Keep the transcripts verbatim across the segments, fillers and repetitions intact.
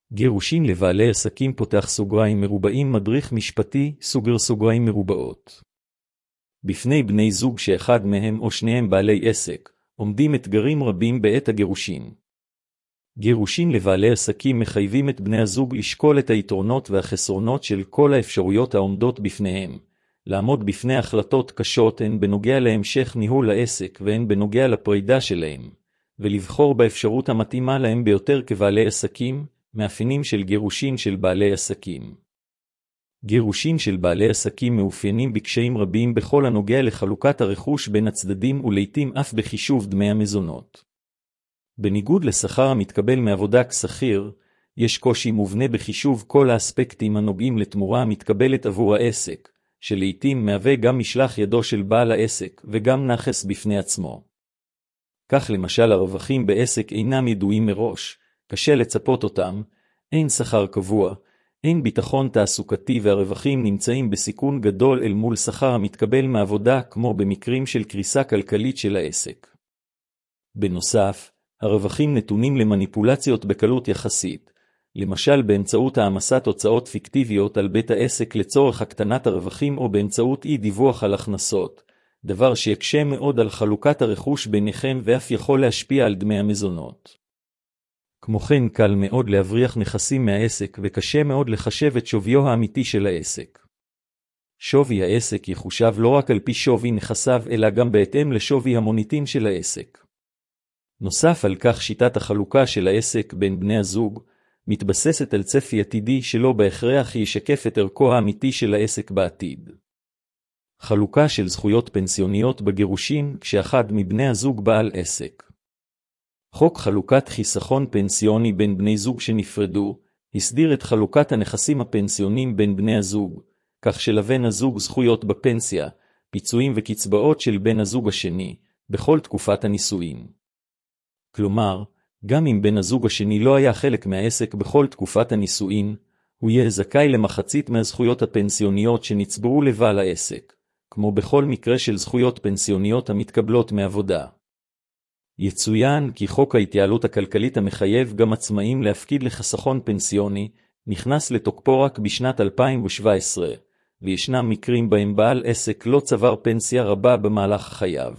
גירושין לבעלי עסקים פותח סוגריים מרובעים מדריך משפטי סוגר סוגריים מרובעות. בפני בני זוג שאחד מהם או שניהם בעלי עסק, עומדים אתגרים רבים בעת הגירושין. גירושין לבעלי עסקים מחייבים את בני הזוג לשקול את היתרונות והחסרונות של כל האפשרויות העומדות בפניהם, לעמוד בפני החלטות קשות הן בנוגע להמשך ניהול העסק והן בנוגע לפרידה שלהם, ולבחור באפשרות המתאימה להם ביותר כבעלי עסקים, מאפיינים של גירושין של בעלי עסקים. גירושין של בעלי עסקים מאופיינים בקשיים רבים בכל הנוגע לחלוקת הרכוש בין הצדדים ולעיתים אף בחישוב דמי המזונות. בניגוד לשכר המתקבל מעבודה כשכיר, יש קושי מובנה בחישוב כל האספקטים הנוגעים לתמורה המתקבלת עבור העסק, שלעיתים מהווה גם משלח ידו של בעל העסק וגם נכס בפני עצמו. כך למשל הרווחים בעסק אינם ידועים מראש, קשה לצפות אותם, אין שכר קבוע, אין ביטחון תעסוקתי והרווחים נמצאים בסיכון גדול אל מול שכר המתקבל מעבודה כמו במקרים של קריסה כלכלית של העסק. בנוסף, הרווחים נתונים למניפולציות בקלות יחסית, למשל באמצעות העמסת הוצאות פיקטיביות על בית העסק לצורך הקטנת הרווחים או באמצעות אי דיווח על הכנסות, דבר שיקשה מאוד על חלוקת הרכוש ביניכם ואף יכול להשפיע על דמי המזונות. כמו כן קל מאוד להבריח נכסים מהעסק וקשה מאוד לחשב את שוויו האמיתי של העסק. שווי העסק יחושב לא רק על פי שווי נכסיו אלא גם בהתאם לשווי המוניטין של העסק. נוסף על כך שיטת החלוקה של העסק בין בני הזוג מתבססת על צפי עתידי שלא בהכרח ישקף את ערכו האמיתי של העסק בעתיד. חלוקה של זכויות פנסיוניות בגירושין כשאחד מבני הזוג בעל עסק. חוק חלוקת חיסכון פנסיוני בין בני זוג שנפרדו, הסדיר את חלוקת הנכסים הפנסיונים בין בני הזוג, כך שלבן הזוג זכויות בפנסיה, פיצויים וקצבאות של בן הזוג השני, בכל תקופת הנישואין. כלומר, גם אם בן הזוג השני לא היה חלק מהעסק בכל תקופת הנישואין, הוא יהיה זכאי למחצית מהזכויות הפנסיוניות שנצברו לבעל העסק, כמו בכל מקרה של זכויות פנסיוניות המתקבלות מעבודה. יצוין כי חוק ההתייעלות הכלכלית המחייב גם עצמאים להפקיד לחיסכון פנסיוני, נכנס לתוקפו רק בשנת אלפיים שבע עשרה, וישנם מקרים בהם בעל עסק לא צבר פנסיה רבה במהלך חייו.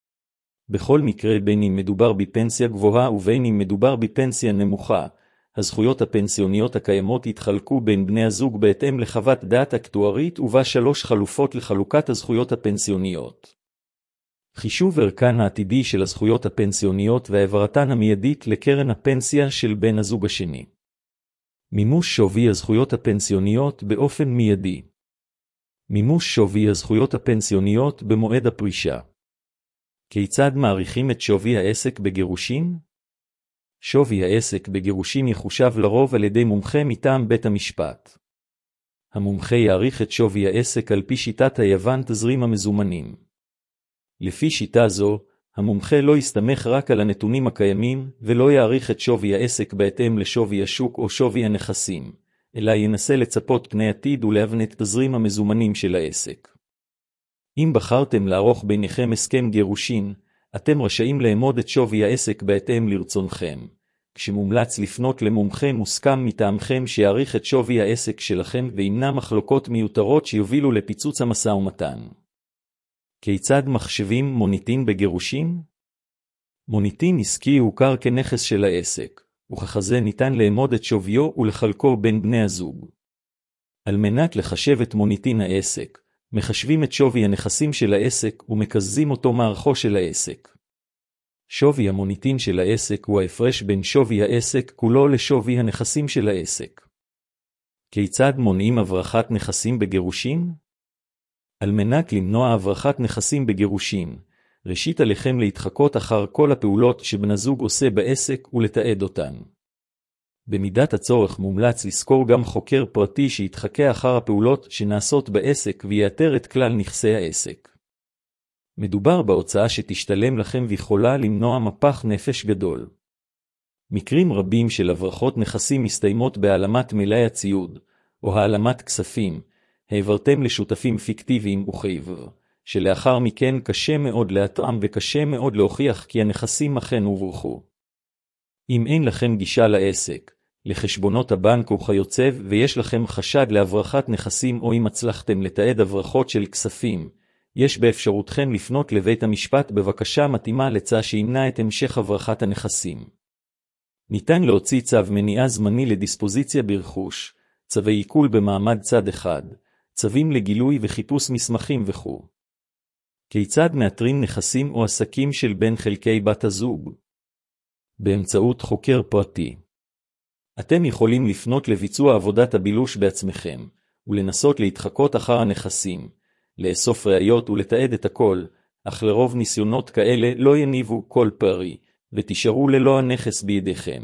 בכל מקרה בין אם מדובר בפנסיה גבוהה ובין אם מדובר בפנסיה נמוכה, הזכויות הפנסיוניות הקיימות יתחלקו בין בני הזוג בהתאם לחוות דעת אקטוארית ובה שלוש חלופות לחלוקת הזכויות הפנסיוניות. חישוב ערכן העתידי של הזכויות הפנסיוניות והעברתן המיידית לקרן הפנסיה של בן הזוג השני. מימוש שווי הזכויות הפנסיוניות באופן מיידי. מימוש שווי הזכויות הפנסיוניות במועד הפרישה. כיצד מעריכים את שווי העסק בגירושין? שווי העסק בגירושין יחושב לרוב על ידי מומחה מטעם בית המשפט. המומחה יעריך את שווי העסק על פי שיטת היוון תזרים המזומנים. לפי שיטה זו, המומחה לא יסתמך רק על הנתונים הקיימים ולא יעריך את שווי העסק בהתאם לשווי השוק או שווי הנכסים, אלא ינסה לצפות פני עתיד ולהבנת תזרים המזומנים של העסק. אם בחרתם לערוך ביניכם הסכם גירושין, אתם רשאים לאמוד את שווי העסק בהתאם לרצונכם, כשמומלץ לפנות למומחה מוסכם מטעמכם שיעריך את שווי העסק שלכם וימנע מחלוקות מיותרות שיובילו לפיצוץ המשא ומתן. כיצד מחשבים מוניטין בגירושין? מוניטין עסקי הוכר כנכס של העסק, וככזה ניתן לאמוד את שוויו ולחלקו בין בני הזוג. על מנת לחשב את מוניטין העסק, מחשבים את שווי הנכסים של העסק ומקזזים אותו מערכו של העסק. שווי המוניטין של העסק הוא ההפרש בין שווי העסק כולו לשווי הנכסים של העסק. כיצד מונעים הברחת נכסים בגירושין? על מנת למנוע הברחת נכסים בגירושין, ראשית עליכם להתחקות אחר כל הפעולות שבן הזוג עושה בעסק ולתעד אותן. במידת הצורך מומלץ לזכור גם חוקר פרטי שיתחקה אחר הפעולות שנעשות בעסק ויאתר את כלל נכסי העסק. מדובר בהוצאה שתשתלם לכם ויכולה למנוע מפח נפש גדול. מקרים רבים של הברחות נכסים מסתיימות בהעלמת מלאי הציוד, או העלמת כספים, העברתם לשותפים פיקטיביים וחייבר, שלאחר מכן קשה מאוד לאתרם וקשה מאוד להוכיח כי הנכסים אכן הוברחו. אם אין לכם גישה לעסק, לחשבונות הבנק וכיוצא, ויש לכם חשד להברחת נכסים או אם הצלחתם לתעד הברחות של כספים, יש באפשרותכם לפנות לבית המשפט בבקשה מתאימה לצע שימנע את המשך הברחת הנכסים. ניתן להוציא צו מניעה זמני לדיספוזיציה ברכוש, צווי עיקול במעמד צד אחד, צווים לגילוי וחיפוש מסמכים וכו'. כיצד מאתרים נכסים או עסקים של בין חלקי בת הזוג? באמצעות חוקר פרטי. אתם יכולים לפנות לביצוע עבודת הבילוש בעצמכם, ולנסות להתחקות אחר הנכסים, לאסוף ראיות ולתעד את הכל, אך לרוב ניסיונות כאלה לא יניבו כל פרי, ותישארו ללא הנכס בידיכם.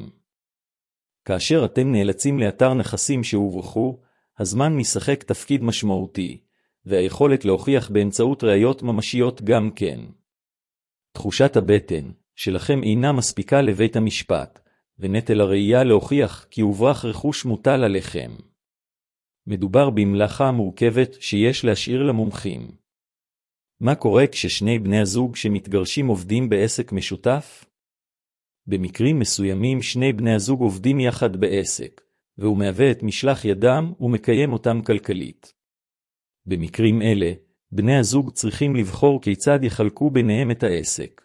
כאשר אתם נאלצים לאתר נכסים שהוברחו, הזמן משחק תפקיד משמעותי, והיכולת להוכיח באמצעות ראיות ממשיות גם כן. תחושת הבטן שלכם אינה מספיקה לבית המשפט, ונטל הראייה להוכיח כי הוברח רכוש מוטל עליכם. מדובר במלאכה מורכבת שיש להשאיר למומחים. מה קורה כששני בני הזוג שמתגרשים עובדים בעסק משותף? במקרים מסוימים שני בני הזוג עובדים יחד בעסק, והוא מהווה את משלח ידם ומקיים אותם כלכלית. במקרים אלה, בני הזוג צריכים לבחור כיצד יחלקו ביניהם את העסק.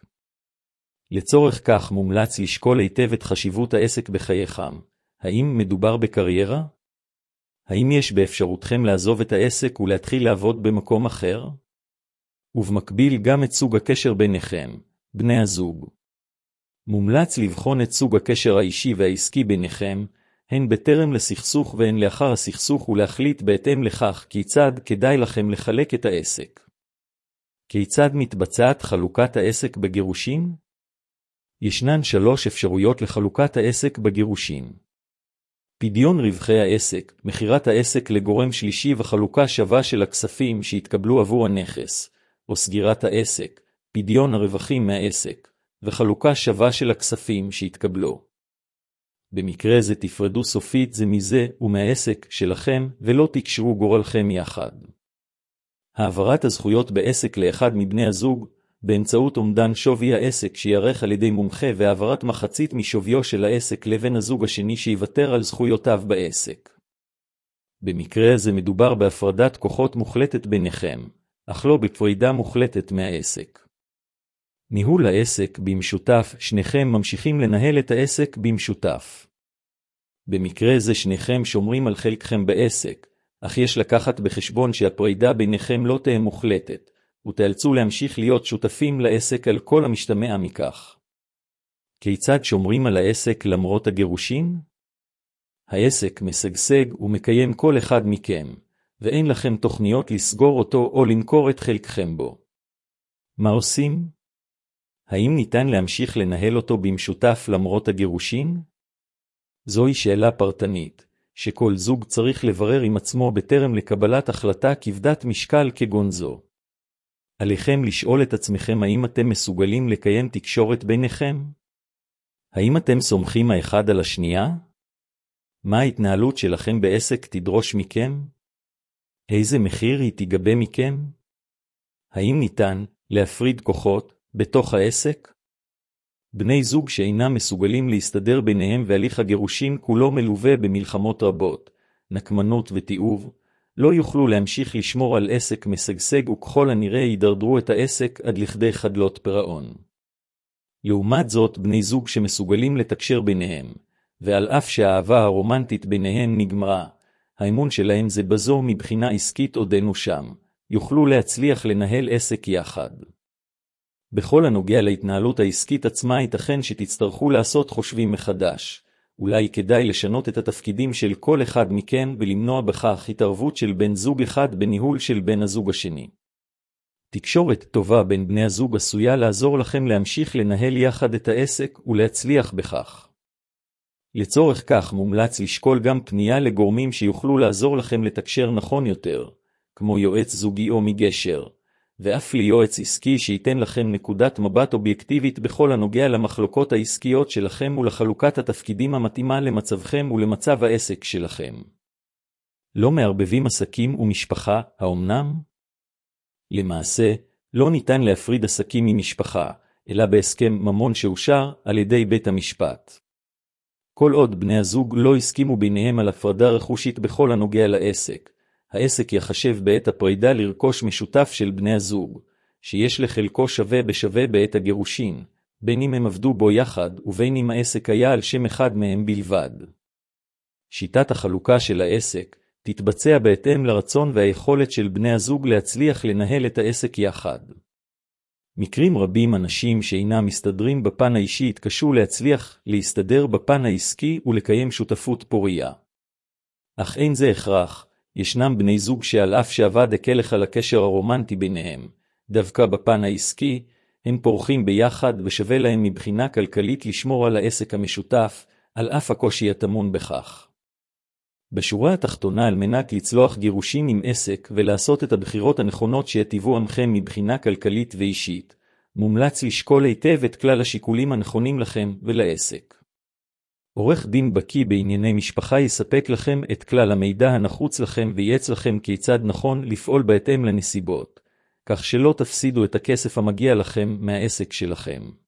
לצורך כך מומלץ לשקול היטב את חשיבות העסק בחייכם. האם מדובר בקריירה? האם יש באפשרותכם לעזוב את העסק ולהתחיל לעבוד במקום אחר? ובמקביל גם את סוג הקשר ביניכם, בני הזוג. מומלץ לבחון את סוג הקשר האישי והעסקי ביניכם, הן בטרם לסכסוך והן לאחר הסכסוך ולהחליט בהתאם לכך כיצד כדאי לכם לחלק את העסק. כיצד מתבצעת חלוקת העסק בגירושין? ישנן שלוש אפשרויות לחלוקת העסק בגירושין. פדיון רווחי העסק, מחירת העסק לגורם שלישי וחלוקה שווה של הכספים שהתקבלו עבור הנכס, או סגירת העסק, פדיון הרווחים מהעסק, וחלוקה שווה של הכספים שהתקבלו. במקרה זה תפרדו סופית זה מזה ומהעסק שלכם ולא תקשרו גורלכם יחד. העברת הזכויות בעסק לאחד מבני הזוג, באמצעות אומדן שווי העסק שיערך על ידי מומחה והעברת מחצית משוויו של העסק לבן הזוג השני שיוותר על זכויותיו בעסק. במקרה זה מדובר בהפרדת כוחות מוחלטת ביניכם, אך לא בפרידה מוחלטת מהעסק. ניהול העסק במשותף, שניכם ממשיכים לנהל את העסק במשותף. במקרה זה שניכם שומרים על חלקכם בעסק, אך יש לקחת בחשבון שהפרידה ביניכם לא תהיה מוחלטת, ותאלצו להמשיך להיות שותפים לעסק על כל המשתמע מכך. כיצד שומרים על העסק למרות הגירושין? העסק משגשג ומקיים כל אחד מכם, ואין לכם תוכניות לסגור אותו או למכור את חלקכם בו. מה עושים? האם ניתן להמשיך לנהל אותו במשותף למרות הגירושין? זוהי שאלה פרטנית, שכל זוג צריך לברר עם עצמו בטרם לקבלת החלטה כבדת משקל כגון זו. עליכם לשאול את עצמכם האם אתם מסוגלים לקיים תקשורת ביניכם? האם אתם סומכים האחד על השנייה? מה ההתנהלות שלכם בעסק תדרוש מכם? איזה מחיר היא תיגבה מכם? האם ניתן להפריד כוחות בתוך העסק? בני זוג שאינם מסוגלים להסתדר ביניהם והליך הגירושין כולו מלווה במלחמות רבות, נקמנות ותיעוב, לא יוכלו להמשיך לשמור על עסק משגשג וככל הנראה יידרדרו את העסק עד לכדי חדלות פירעון. לעומת זאת בני זוג שמסוגלים לתקשר ביניהם, ועל אף שהאהבה הרומנטית ביניהם נגמרה, האמון שלהם זה בזו מבחינה עסקית עודנו שם, יוכלו להצליח לנהל עסק יחד. בכל הנוגע להתנהלות העסקית עצמה ייתכן שתצטרכו לעשות חושבים מחדש. אולי כדאי לשנות את התפקידים של כל אחד מכם ולמנוע בכך התערבות של בן זוג אחד בניהול של בן הזוג השני. תקשורת טובה בין בני הזוג עשויה לעזור לכם להמשיך לנהל יחד את העסק ולהצליח בכך. לצורך כך מומלץ לשקול גם פנייה לגורמים שיוכלו לעזור לכם לתקשר נכון יותר, כמו יועץ זוגי או מגשר, ואף ליועץ עסקי שייתן לכם נקודת מבט אובייקטיבית בכל הנוגע למחלוקות העסקיות שלכם ולחלוקת התפקידים המתאימה למצבכם ולמצב העסק שלכם. לא מערבבים עסקים ומשפחה, האומנם? למעשה, לא ניתן להפריד עסקים ממשפחה, אלא בהסכם ממון שאושר על ידי בית המשפט. כל עוד בני הזוג לא הסכימו ביניהם על הפרדה רכושית בכל הנוגע לעסק, העסק יחשב בעת הפרידה לרכוש משותף של בני הזוג, שיש לחלקו שווה בשווה בעת הגירושין, בין אם הם עבדו בו יחד ובין אם העסק היה על שם אחד מהם בלבד. שיטת החלוקה של העסק תתבצע בהתאם לרצון והיכולת של בני הזוג להצליח לנהל את העסק יחד. מקרים רבים אנשים שאינם מסתדרים בפן האישי התקשו להצליח להסתדר בפן העסקי ולקיים שותפות פוריה. אך אין זה הכרח, ישנם בני זוג שעל אף שעבד הקלח על הקשר הרומנטי ביניהם, דווקא בפן העסקי, הם פורחים ביחד ושווה להם מבחינה כלכלית לשמור על העסק המשותף, על אף הקושי הטמון בכך. בשורה התחתונה, על מנת לצלוח גירושים עם עסק ולעשות את הבחירות הנכונות שיטיבו עמכם מבחינה כלכלית ואישית, מומלץ לשקול היטב את כלל השיקולים הנכונים לכם ולעסק. עורך דין בקי בענייני משפחה יספק לכם את כלל המידע הנחוץ לכם וייעץ לכם כיצד נכון לפעול בהתאם לנסיבות, כך שלא תפסידו את הכסף המגיע לכם מהעסק שלכם.